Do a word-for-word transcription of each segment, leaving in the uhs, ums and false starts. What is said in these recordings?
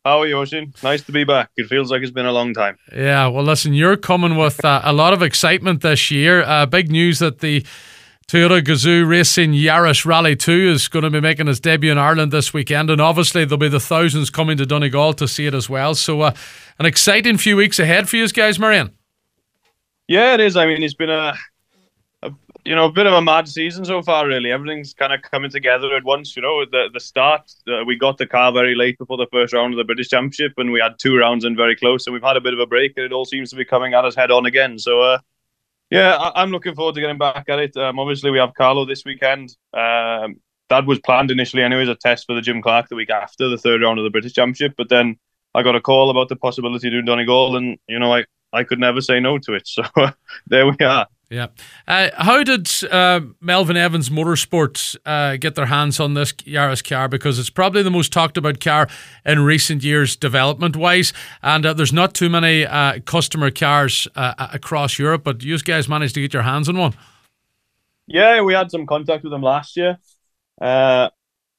How are you, Oisin? Nice to be back. It feels like it's been a long time. Yeah, well, listen, you're coming with uh, a lot of excitement this year. Uh, big news that the Toyota Gazoo Racing Yaris Rally two is going to be making its debut in Ireland this weekend, and obviously there'll be the thousands coming to Donegal to see it as well. So uh, an exciting few weeks ahead for you guys, Marion. Yeah, it is. I mean, it's been a, a you know, a bit of a mad season so far, really. Everything's kind of coming together at once, you know. The the start, uh, we got the car very late before the first round of the British Championship, and we had two rounds in very close, so we've had a bit of a break, and it all seems to be coming at us head on again. So, uh, yeah, I- I'm looking forward to getting back at it. Um, obviously, we have Carlo this weekend. Um, that was planned initially anyway as a test for the Jim Clark the week after the third round of the British Championship, but then I got a call about the possibility of doing Donegal, and, you know, I, I could never say no to it. So there we are. Yeah. Uh, how did uh, Melvin Evans Motorsports uh, get their hands on this Yaris car? Because it's probably the most talked about car in recent years development-wise, and uh, there's not too many uh, customer cars uh, across Europe, but you guys managed to get your hands on one. Yeah, we had some contact with them last year. Uh,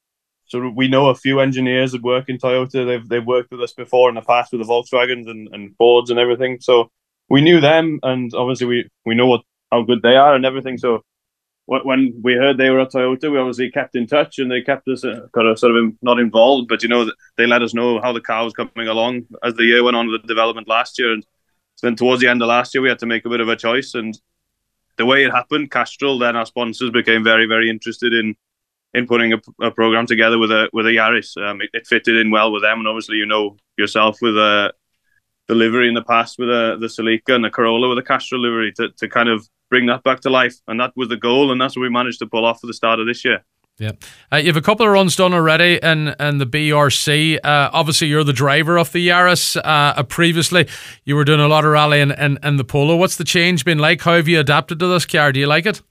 so we know a few engineers that work in Toyota. They've they've worked with us before in the past with the Volkswagens and, and Fords and everything. So we knew them, and obviously we, we know what how good they are and everything. So when we heard they were at Toyota, we obviously kept in touch, and they kept us uh, kind of sort of not involved, but, you know, they let us know how the car was coming along as the year went on with the development last year. And then towards the end of last year, we had to make a bit of a choice. And the way it happened, Castrol, then our sponsors, became very, very interested in in putting a, a program together with a with a Yaris. Um, it, it fitted in well with them, and obviously, you know yourself, with a the livery in the past with a, the Celica and the Corolla with a Castrol livery, to, to kind of bring that back to life. And that was the goal, and that's what we managed to pull off for the start of this year. Yeah. Uh, you have a couple of runs done already in, in the B R C. Uh, obviously, you're the driver of the Yaris. Uh, previously, you were doing a lot of rally in, in, in the Polo. What's the change been like? How have you adapted to this car? Do you like it?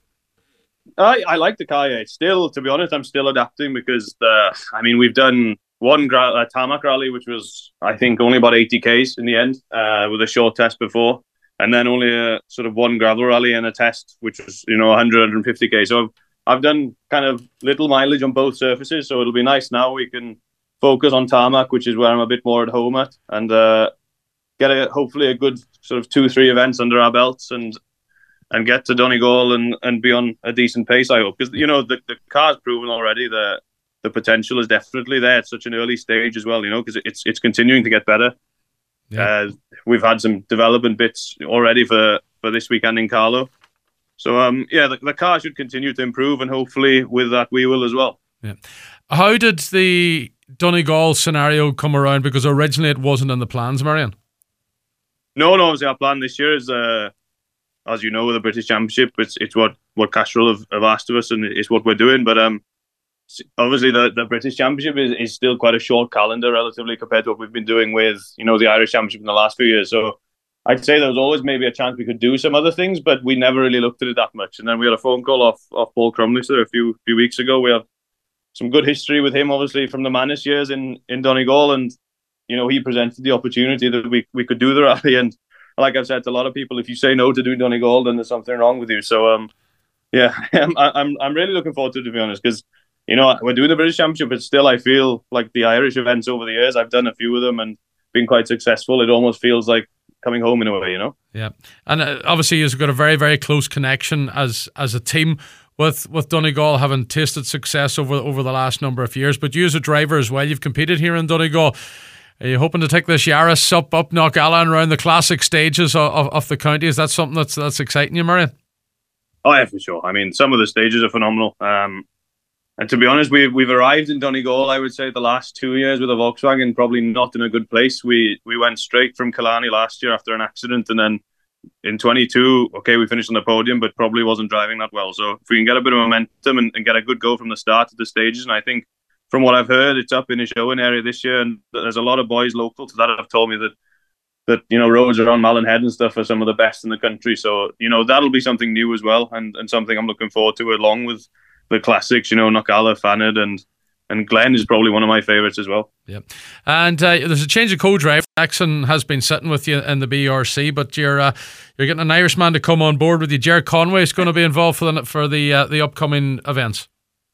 I, I like the car, yeah. It's still, to be honest, I'm still adapting because, the, I mean, we've done one gra- uh, tarmac rally, which was, I think, only about eighty kays in the end, uh, with a short test before. And then only a sort of one gravel rally and a test, which was, you know, one hundred, one hundred fifty kays. So I've, I've done kind of little mileage on both surfaces. So it'll be nice now. We can focus on tarmac, which is where I'm a bit more at home at, and uh, get a, hopefully a good sort of two, three events under our belts, and and get to Donegal and, and be on a decent pace, I hope. Because, you know, the, the car's proven already the the potential is definitely there at such an early stage as well, you know, because it's it's continuing to get better. Yeah. Uh, we've had some development bits already for, for this weekend in Carlo. So, um, yeah, the, the car should continue to improve, and hopefully with that we will as well. Yeah. How did the Donegal scenario come around? Because originally it wasn't in the plans, Marion. No, no, obviously our plan this year is... Uh, as you know, with the British Championship, it's it's what, what Castrol have, have asked of us, and it's what we're doing. But um, obviously the, the British Championship is, is still quite a short calendar relatively compared to what we've been doing with, you know, the Irish Championship in the last few years. So I'd say there was always maybe a chance we could do some other things, but we never really looked at it that much. And then we had a phone call off, off Paul Crumlister a few few weeks ago. We have some good history with him, obviously, from the Manus years in, in Donegal. And, you know, he presented the opportunity that we, we could do the rally. And like I've said to a lot of people, if you say no to doing Donegal, then there's something wrong with you. So, um, yeah, I'm I'm I'm really looking forward to it, to be honest, because, you know, we're doing the British Championship, but still I feel like the Irish events over the years, I've done a few of them and been quite successful. It almost feels like coming home in a way, you know? Yeah. And uh, obviously you've got a very, very close connection as as a team with, with Donegal, having tasted success over, over the last number of years. But you as a driver as well, you've competed here in Donegal. Are you hoping to take this Yaris up, up Knockalla around the classic stages of, of, of the county? Is that something that's that's exciting you, Marion? Oh, yeah, for sure. I mean, some of the stages are phenomenal. Um, and to be honest, we've, we've arrived in Donegal, I would say, the last two years with a Volkswagen, probably not in a good place. We we went straight from Killarney last year after an accident, and then in twenty-two, okay, we finished on the podium, but probably wasn't driving that well. So if we can get a bit of momentum and, and get a good go from the start of the stages, and I think from what I've heard, it's up in the Showen area this year, and there's a lot of boys local to that have told me that, that you know, roads around Malin-Head and stuff are some of the best in the country. So, you know, that'll be something new as well, and, and something I'm looking forward to, along with the classics, you know, Knockalla, Fanad, and and Glen is probably one of my favourites as well. Yeah. And uh, there's a change of co-driver. Jackson has been sitting with you in the B R C, but you're uh, you're getting an Irishman to come on board with you. Ger Conway is going to be involved for the, for the, uh, the upcoming events.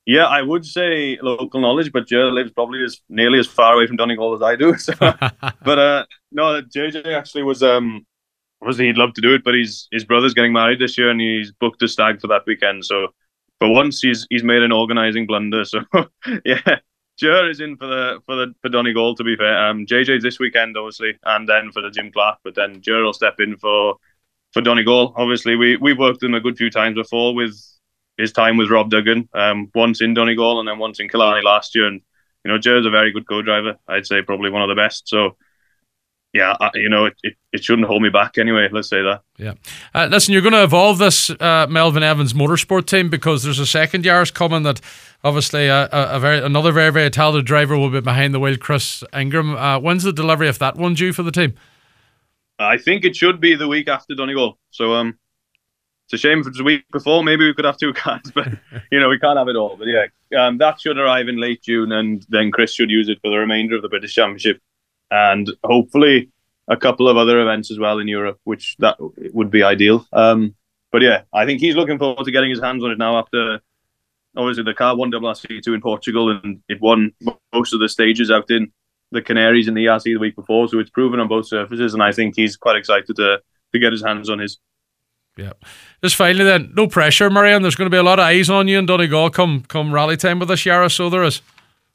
Yeah, I would say local knowledge, but Ger lives probably as nearly as far away from Donegal as I do. So, but uh, no, J J actually was um, obviously he'd love to do it, but his his brother's getting married this year, and he's booked a stag for that weekend. So, for once, he's he's made an organising blunder. So, yeah, Ger is in for the for the for Donegal. To be fair, um, J J's this weekend obviously, and then for the Jim Clark, but then Ger will step in for for Donegal. Obviously, we we worked with him a good few times before with his time with Rob Duggan, um, once in Donegal and then once in Killarney last year. And, you know, Ger's a very good co-driver. I'd say probably one of the best. So, yeah, I, you know, it, it, it shouldn't hold me back anyway. Let's say that. Yeah. Uh, listen, you're going to evolve this uh, Melvin Evans motorsport team because there's a second Yaris coming that obviously a, a, a very another very, very talented driver will be behind the wheel, Chris Ingram. Uh, when's the delivery of that one due for the team? I think it should be the week after Donegal. So, um, it's a shame if it was a week before. Maybe we could have two cars, but you know we can't have it all. But yeah, um, that should arrive in late June, and then Chris should use it for the remainder of the British Championship, and hopefully a couple of other events as well in Europe, which that would be ideal. Um, but yeah, I think he's looking forward to getting his hands on it now. After obviously the car won W R C two in Portugal, and it won most of the stages out in the Canaries in the E R C the week before, so it's proven on both surfaces, and I think he's quite excited to to get his hands on his. Yeah. Just finally then, no pressure, Marion. There's going to be a lot of eyes on you in Donegal come come rally time with this Yaris, so there is.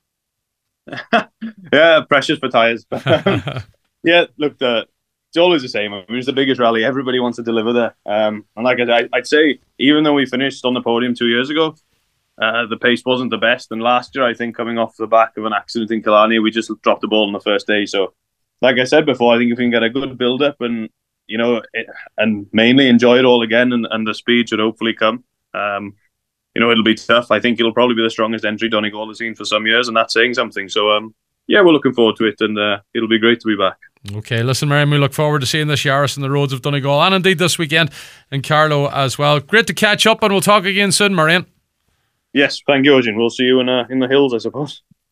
Yeah, pressures for tyres. Yeah, look, the, it's always the same. I mean, it's the biggest rally. Everybody wants to deliver there. Um, and like I, I'd say, even though we finished on the podium two years ago, uh, the pace wasn't the best. And last year, I think, coming off the back of an accident in Killarney, we just dropped the ball on the first day. So, like I said before, I think if we can get a good build-up and you know, it, and mainly enjoy it all again, and, and the speed should hopefully come. Um, you know, it'll be tough. I think it'll probably be the strongest entry Donegal has seen for some years, and that's saying something. So, um, yeah, we're looking forward to it, and uh, it'll be great to be back. Okay, listen, Marion, we look forward to seeing this Yaris on the roads of Donegal, and indeed this weekend in Carlow as well. Great to catch up, and we'll talk again soon, Marion. Yes, thank you, Eugene. We'll see you in uh, in the hills, I suppose.